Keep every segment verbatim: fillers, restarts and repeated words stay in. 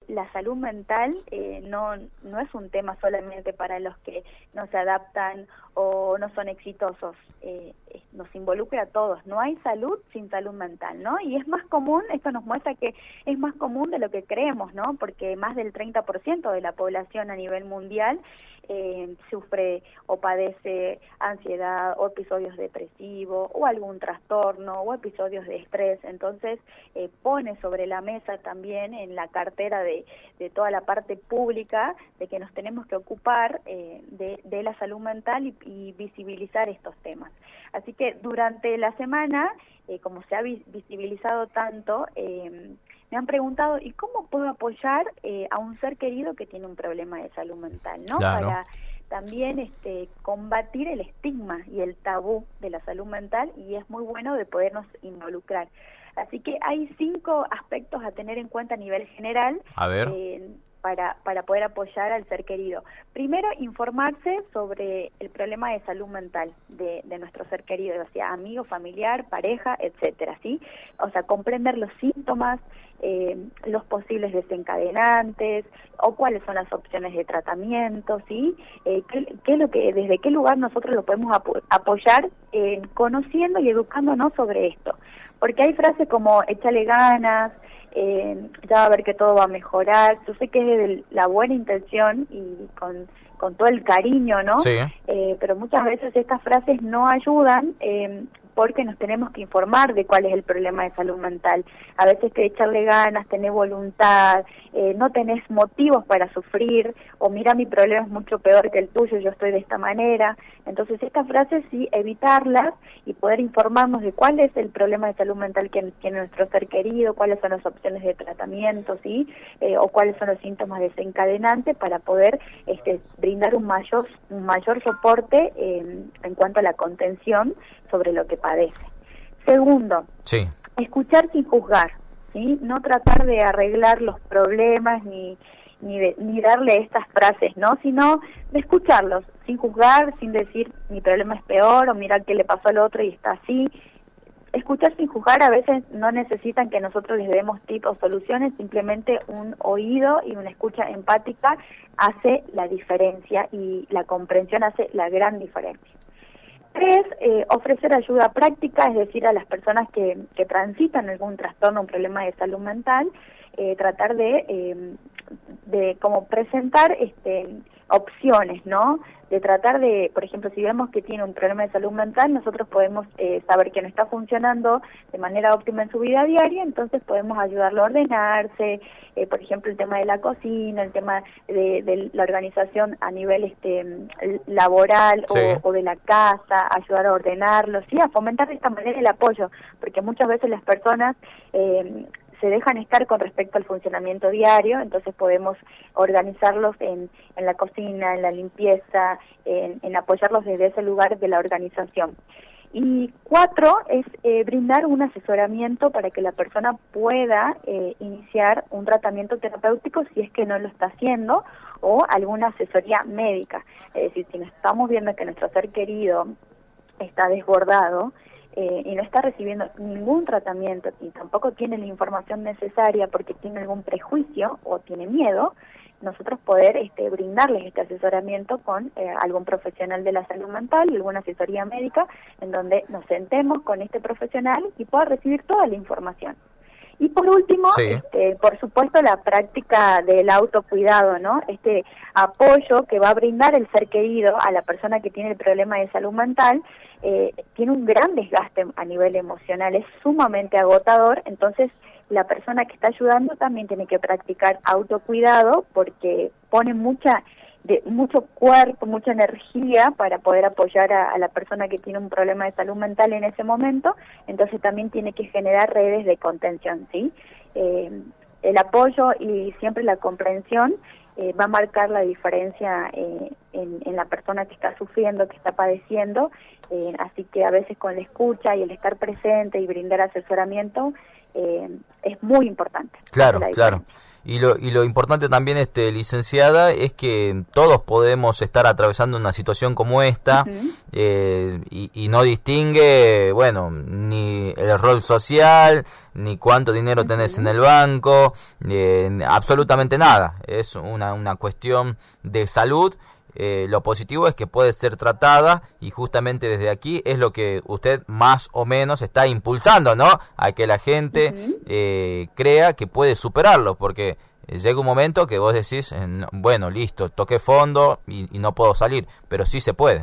la salud mental eh, no, no es un tema solamente para los que no se adaptan o no son exitosos, eh, nos involucra a todos, no hay salud sin salud mental, ¿no? Y es más común, esto nos muestra que es más común de lo que creemos, ¿no? Porque más del treinta por ciento de la población a nivel mundial eh, sufre o padece ansiedad o episodios depresivos o algún trastorno o episodios de estrés. Entonces eh, pone sobre la mesa también en la cartera de, de toda la parte pública de que nos tenemos que ocupar eh, de, de la salud mental y, y visibilizar estos temas. Así que durante la semana, eh, como se ha visibilizado tanto, eh, me han preguntado, ¿y cómo puedo apoyar eh, a un ser querido que tiene un problema de salud mental, ¿no? Claro. Para también este, combatir el estigma y el tabú de la salud mental, y es muy bueno de podernos involucrar. Así que hay cinco aspectos a tener en cuenta a nivel general. A ver. Eh, para, para poder apoyar al ser querido. Primero, informarse sobre el problema de salud mental de, de nuestro ser querido, ya sea amigo, familiar, pareja, etcétera, ¿sí? O sea, comprender los síntomas, eh, los posibles desencadenantes, o cuáles son las opciones de tratamiento, ¿sí? Eh, qué, qué es lo que, desde qué lugar nosotros lo podemos apo apoyar eh, conociendo y educándonos sobre esto. Porque hay frases como, échale ganas, Eh, ya va a ver que todo va a mejorar. Yo sé que es de la buena intención y con, con todo el cariño, ¿no? Sí. Eh, pero muchas veces estas frases no ayudan eh, porque nos tenemos que informar de cuál es el problema de salud mental. A veces que echarle ganas, tener voluntad, eh, no tenés motivos para sufrir, o mira, mi problema es mucho peor que el tuyo, yo estoy de esta manera. Entonces estas frases sí, evitarlas y poder informarnos de cuál es el problema de salud mental que tiene nuestro ser querido, cuáles son las opciones de tratamiento, ¿sí? Eh, o cuáles son los síntomas desencadenantes para poder este, brindar un mayor, un mayor soporte eh, en cuanto a la contención sobre lo que padece. Segundo, sí. escuchar sin juzgar, ¿sí? No tratar de arreglar los problemas ni ni, de, ni darle estas frases, ¿no? Sino de escucharlos sin juzgar, sin decir mi problema es peor o mira qué le pasó al otro y está así. Escuchar sin juzgar, a veces no necesitan que nosotros les demos tips o soluciones, simplemente un oído y una escucha empática hace la diferencia y la comprensión hace la gran diferencia. Tres, eh, ofrecer ayuda práctica, es decir, a las personas que, que transitan algún trastorno, un problema de salud mental, eh, tratar de, eh, de como presentar este, opciones, ¿no? De tratar de, por ejemplo, si vemos que tiene un problema de salud mental, nosotros podemos eh, saber que no está funcionando de manera óptima en su vida diaria, entonces podemos ayudarlo a ordenarse, eh, por ejemplo, el tema de la cocina, el tema de, de la organización a nivel este laboral sí. o, o de la casa, ayudar a ordenarlo, sí, a fomentar de esta manera el apoyo, porque muchas veces las personas eh, se dejan estar con respecto al funcionamiento diario, entonces podemos organizarlos en, en la cocina, en la limpieza, en, en apoyarlos desde ese lugar de la organización. Y cuatro, es eh, brindar un asesoramiento para que la persona pueda eh, iniciar un tratamiento terapéutico si es que no lo está haciendo, o alguna asesoría médica. Es decir, si nos estamos viendo que nuestro ser querido está desbordado, Eh, y no está recibiendo ningún tratamiento y tampoco tiene la información necesaria porque tiene algún prejuicio o tiene miedo, nosotros poder este, brindarles este asesoramiento con eh, algún profesional de la salud mental, alguna asesoría médica, en donde nos sentemos con este profesional y pueda recibir toda la información. Y por último, sí. este, por supuesto, la práctica del autocuidado, ¿no? Este apoyo que va a brindar el ser querido a la persona que tiene el problema de salud mental, eh, tiene un gran desgaste a nivel emocional, es sumamente agotador, entonces la persona que está ayudando también tiene que practicar autocuidado porque pone mucha de mucho cuerpo, mucha energía para poder apoyar a, a la persona que tiene un problema de salud mental en ese momento, entonces también tiene que generar redes de contención, ¿sí? Eh, el apoyo y siempre la comprensión eh, va a marcar la diferencia eh, en, en la persona que está sufriendo, que está padeciendo, eh, así que a veces con la escucha y el estar presente y brindar asesoramiento eh, es muy importante. Claro, claro. Y lo, y lo importante también, este, licenciada, es que todos podemos estar atravesando una situación como esta, uh-huh. eh, y, y no distingue, bueno, ni el rol social, ni cuánto dinero uh-huh. tenés en el banco, eh, absolutamente nada. Es una, una cuestión de salud. Eh, lo positivo es que puede ser tratada, y justamente desde aquí es lo que usted más o menos está impulsando, ¿no? A que la gente uh-huh. eh, crea que puede superarlo, porque eh, llega un momento que vos decís, eh, no, bueno, listo, toqué fondo y, y no puedo salir, pero sí se puede.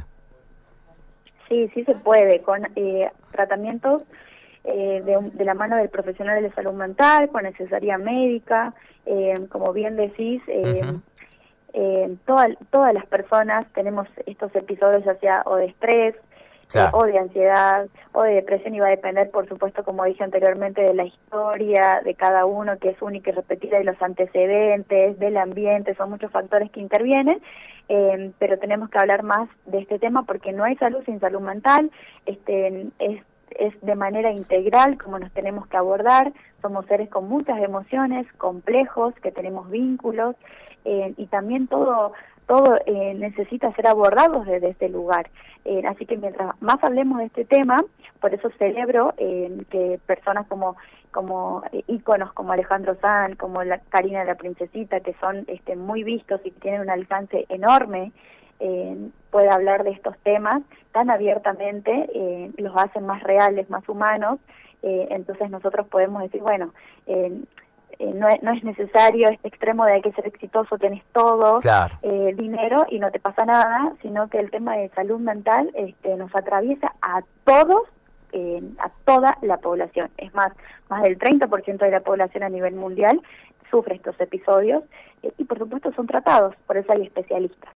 Sí, sí se puede, con eh, tratamientos eh, de, de la mano del profesional de salud mental, con asesoría médica, eh, como bien decís, eh, uh-huh. Eh, toda, todas las personas tenemos estos episodios, ya sea o de estrés, claro. eh, o de ansiedad, o de depresión, y va a depender, por supuesto, como dije anteriormente, de la historia de cada uno, que es única y repetida, de los antecedentes, del ambiente. Son muchos factores que intervienen, eh, pero tenemos que hablar más de este tema, porque no hay salud sin salud mental. Este es es de manera integral como nos tenemos que abordar. Somos seres con muchas emociones, complejos, que tenemos vínculos, eh, y también todo todo eh, necesita ser abordado desde este lugar. Eh, así que mientras más hablemos de este tema, por eso celebro eh, que personas como como eh, íconos como Alejandro Sanz, como la Karina la Princesita, que son este, muy vistos y que tienen un alcance enorme, Eh, pueda hablar de estos temas tan abiertamente, eh, los hacen más reales, más humanos. Eh, entonces nosotros podemos decir, bueno, eh, eh, no, es, no es necesario este extremo de hay que ser exitoso, tenés todo, claro. eh, dinero y no te pasa nada, sino que el tema de salud mental este, nos atraviesa a todos, eh, a toda la población. Es más, más del treinta por ciento de la población a nivel mundial sufre estos episodios, eh, y por supuesto son tratados, por eso hay especialistas.